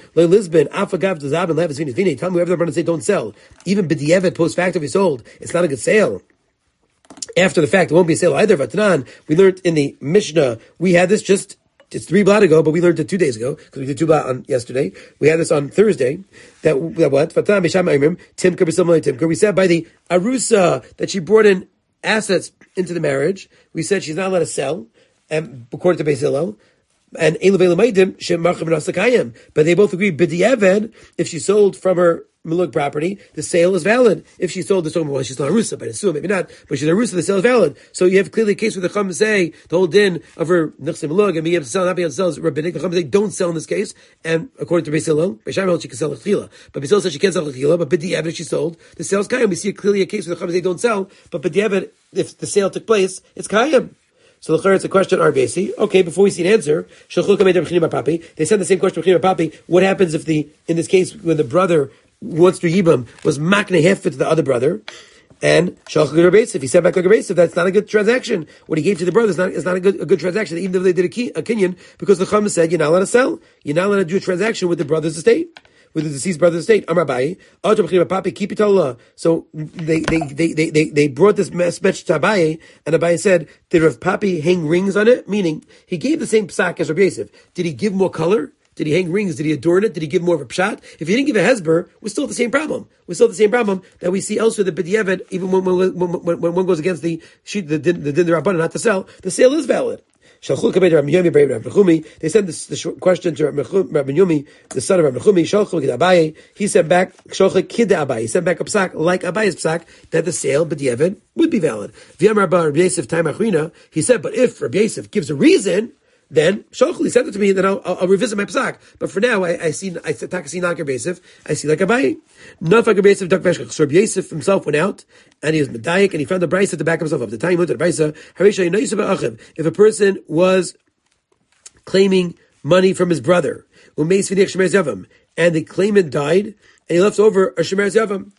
the Rabbanan say, don't sell. Even b'di'evet post facto, if you sold, it's not a good sale. After the fact, it won't be a sale either. Vatanan, we learned in the Mishnah, we had this just It's three blot ago, but we learned it two days ago because we did two blot on yesterday. We had this on Thursday. That, that what? Timker, Timker. We said by the arusa that she brought in assets into the marriage. We said she's not allowed to sell, and according to Beis Hillel. And but they both agree b'di'evad, if she sold from her miluk property, the sale is valid. If she sold the song, well, she's not a rusa, but assume maybe not, but she's a rusa, the sale is valid. So you have clearly a case where the chum say the whole din of her nechse miluk and being able to sell, not being able to sell is rabbinic. The chum say don't sell in this case, and according to Beis Hillel, Beis Shammai she can sell l'chila, but Beis Hillel says she can't sell l'chila, but b'di'evad if she sold, the sale is kayam. We see clearly a case where the chum say don't sell, but b'di'evad if the sale took place, it's kayam. So the it's a question R B C. Okay, before we see an answer, they said the same question to Papi. What happens if the in this case when the brother wants to Yibam was makne hefet to the other brother, and if he said back like a that's not a good transaction. What he gave to the brother is not is not a good a good transaction, even though they did a, key, a kinyan, because the Chum said you're not allowed to sell, you're not allowed to do a transaction with the brother's estate. With the deceased brother's estate, Amar Abaye, Papi, keep it Allah. So they they they they they they brought this message to Abaye, and Abaye said, "Did Rav Papi hang rings on it?" Meaning he gave the same psak as Rabbi Yosef. Did he give more color? Did he hang rings? Did he adorn it? Did he give more of a pshat? If he didn't give a hesber, we're still at the same problem. We're still at the same problem that we see elsewhere. The b'di'evad, even when when, when when when one goes against the sheet, the din the din rabbanan not to sell, the sale is valid. They sent this, this question to Rabbi Yumi, the son of Rabbi Chumi. He sent back, he sent back a psak, like Abaye's psak, that the sale, b'di'evad, would be valid. He said, but if Rabbi Yosef gives a reason, then Shalchli sent it to me, then I'll, I'll, I'll revisit my psak. But for now, I, I see, I see, I see not Rabbi Yosef, I see like Abaye. Not like Rabbi Yosef, so Rabbi Yosef himself went out, and he was medayik, and he found the brisa to back himself up. The time he went to the brisa, if a person was claiming money from his brother, and the claimant died, and he left over a shemeres yavam,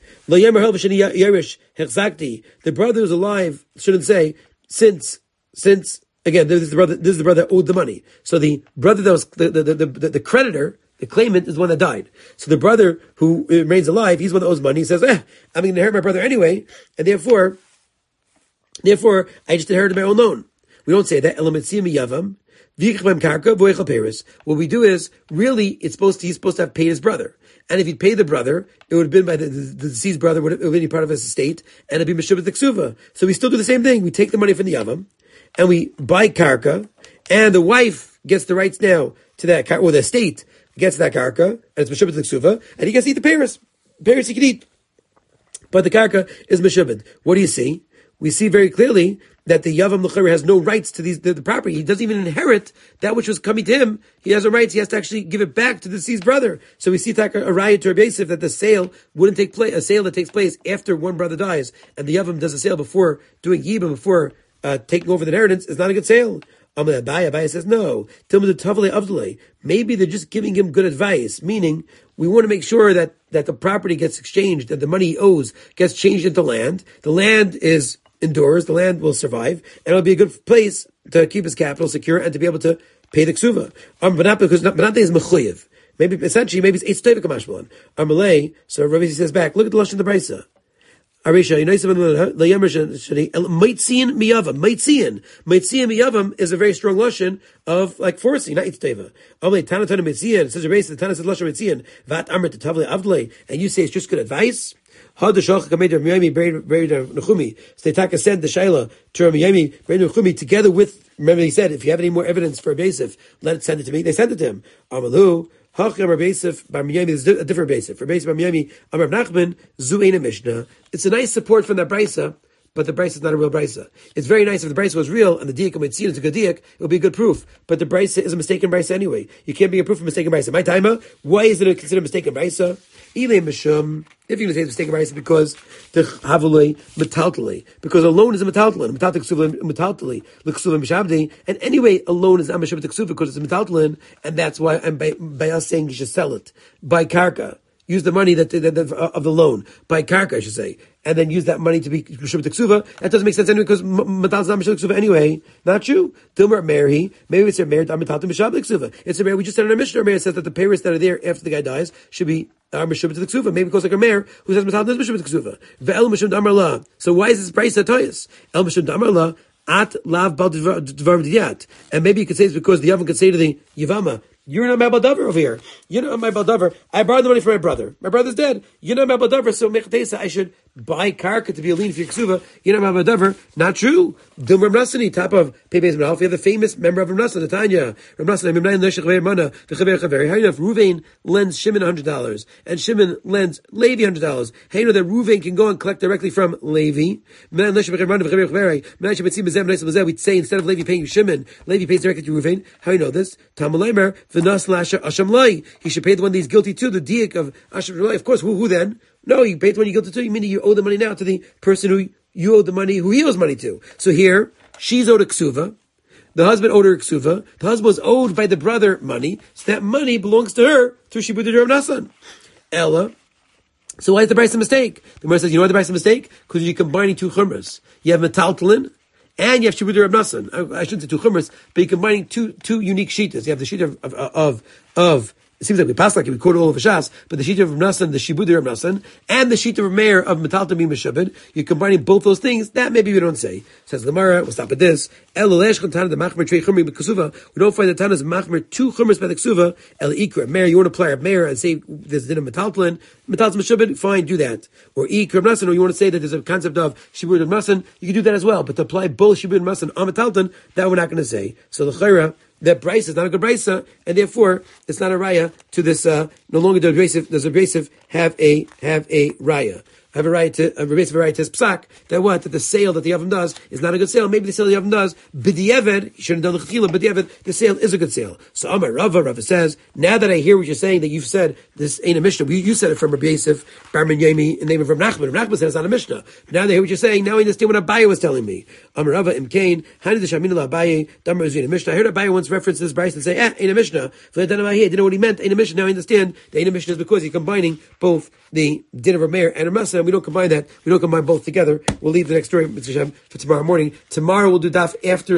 the brother who's alive shouldn't say, since, since, again, this is the brother, this is the brother that owed the money. So the brother that was, the, the, the, the, the creditor, the claimant is the one that died. So the brother who remains alive, he's the one that owes money. He says, eh, I'm going to inherit my brother anyway, and therefore, therefore, I just inherited my own loan. We don't say that. What we do is, really, it's supposed to, he's supposed to have paid his brother. And if he'd paid the brother, it would have been by the, the, the deceased brother, would have been part of his estate, and it'd be Meshubah Teksuva. So we still do the same thing. We take the money from the Yavam, and we buy karka, and the wife gets the rights now to that karka, or the estate gets that karka, and it's Meshubah Teksuva, and he gets to eat the Paris. Paris he can eat. But the karka is Meshubah. What do you see? we see very clearly that the Yavam L'chayr has no rights to these, the, the property. He doesn't even inherit that which was coming to him. He has no rights. He has to actually give it back to the deceased brother. So we see a, a riot to Rabbi Yosef that the sale wouldn't take place, a sale that takes place after one brother dies, and the Yavam does a sale before doing Yibam, before uh, taking over the inheritance, is not a good sale. Abai, Abai says, no. Maybe they're just giving him good advice, meaning we want to make sure that, that the property gets exchanged, that the money he owes gets changed into land. The land is endures, the land will survive, and it'll be a good place to keep his capital secure and to be able to pay the ksuva. Um, but not because not, but not that he's mechuyev. Maybe essentially, maybe it's eight kamashmalan. Amalei. So Rabbi says back. Look at the lashon of the brisa. Arisha, you know something? Maitzin miyavam. Maitzin. Maitzin miyavam is a very strong lashon of like forcing, not itzteva. Amalei tana tana maitzin. It says Rabbi the tana says lashon maitzin. Vat amr tetavle avdlei, and you say it's just good advice. Had the Shach Kamed Rav Yami buried Nechumi. So they take a send the Shaila to Rav Yami buried Nechumi together with. Remember, he said, if you have any more evidence for Rabbi Yosef, let it send it to me. They sent it to him. Amalu Hacham Rabbi Yosef Bar Yami is a different Rabbi Yosef. Rabbi Yosef Bar Yami Amar Nachman Zu Eina Mishnah. It's a nice support from that brisa, but the brisa is not a real brisa. It's very nice if the brisa was real and the diak might see it, it's a good diak, it would be a good proof. But the brisa is a mistaken brisa anyway. You can't be a proof of mistaken brisa. My timer, why is it considered a mistaken brisa? Ilay Mishum, if you're going to say it's mistaken brisa, because the Havulei Metaltali, because a loan is a Metaltalin, Metaltal Ksuva Metaltali, Liksuva Mishabdi, and anyway, a loan is Amashab Ksuva because it's a Metaltalin, and that's why I'm by, by us saying you should sell it. Buy Karka. Use the money that, that, that of the loan. Buy Karka, I should say. And then use that money to be Mishab Ksuva. That doesn't make sense anyway because Metaltal is not Mishab Ksuva anyway. Not true. Dilmar Mary, maybe it's a Mary, Metaltal Mishab Ksuva. It's a Mary, we just said in our Mishnah, Mary says that the payers that are there after the guy dies should be Are Mishubah to the Ksuva. Maybe it goes like a mayor who says Metal is Mishubah to the Ksuva. Ve'el Mishum Damar La. So why is this price at Toyas? El Mishum Damar La at Lav Bal Dvar Diyat. And maybe you could say it's because the Yavam could say to the Yavama, you're not my Baldavar over here. You're not my Baldavar. I borrowed the money from my brother. My brother's dead. You're not my Baldavar, so Mechatesa, I should buy Karka to be a lien for your Ksuva. You're not my Baldavar. Not true. Dum Ramnasani, top of Pebez Menalf. You have the famous member of Ramnasan, the Tanya. Ramnasan, Mimnayan Leshach Ve'ermana, the Chaver Chaver. How enough Ruvain lends Shimon one hundred dollars, and Shimon lends Levi one hundred dollars. How you know that Ruvain can go and collect directly from Levi? Mimnayan Leshach Ve'ermana, the Chaver Chaver. Mimnayan Shebetzim Bezem, Nesim Bezem. We'd say instead of Levi paying you Shimon, Levi pays directly to Ruvain. How you know this? Tamalemer, V'nas Lasha Asham Lai. He should pay the one that he's guilty to, the diak of Asham Lai. Of course, who, who then? No, you paid the one you're guilty to, meaning you owe the money now to the person who you owe the money, who he owes money to. So here, she's owed a ksuva. The husband owed her a ksuva. The husband was owed by the brother money, so that money belongs to her, to Shibud Rav Nasan. Ella. So why is the price a mistake? The Gemara says, you know why the price is a mistake? Because you're combining two chumras. You have metaltalin, and you have Shibud Rav Nasan. I, I shouldn't say two chumras, but you're combining two two unique sheetas. You have the sheet of, of, of, of it seems like we pass like it, we quote all of Shas, but the sheet of Rav Nasan, the Shibud Rav Nasan, and the sheet of Meir of Metaltal Bim Shabbat, you're combining both those things, that maybe we don't say. Says Gemara, we'll stop at this. We don't find the Tana's Machmer two chumras by the Ksuva, El Ikra. Meir, you want to apply a Meir and say there's a din of Metaltal, Metaltal Shabbat, fine, do that. Or Ikra Nasan, or you want to say that there's a concept of Shibud Rav Nasan, you can do that as well. But to apply both Shibud Rav Nasan on Metaltal, that we're not going to say. So the Chayra, that price is not a good brisa, and therefore it's not a raya to this. Uh, no longer does abrasive does abrasive have a have a raya. Have a right to a abrasive right to psak that what that the sale that the Yavam does is not a good sale. Maybe the sale the Yavam does b'diavad, he shouldn't have done the chila, but b'diavad the sale is a good sale. So Amar Rava Rava says, now that I hear what you're saying, that you've said this ain't a mishnah. You, you said it from Rabbi Yosef Bar Yemi in the name of Rav Nachman. Rav Nachman said it's not a mishnah. Now they hear what you're saying. Now I understand what Abaye was telling me. Amar Rava Imkain Hani the Shamina La Abaye Damar Zina Mishnah. I heard Abaye once reference this Bryce and say, eh, ain't a mishnah. For the I didn't know what he meant. Ain't a mishnah. Now I understand the ain't a mishnah is because he's combining both the din of a mayor and a masa, and we don't combine that. We don't combine both together. We'll leave the next story for tomorrow morning. Tomorrow we'll do daf after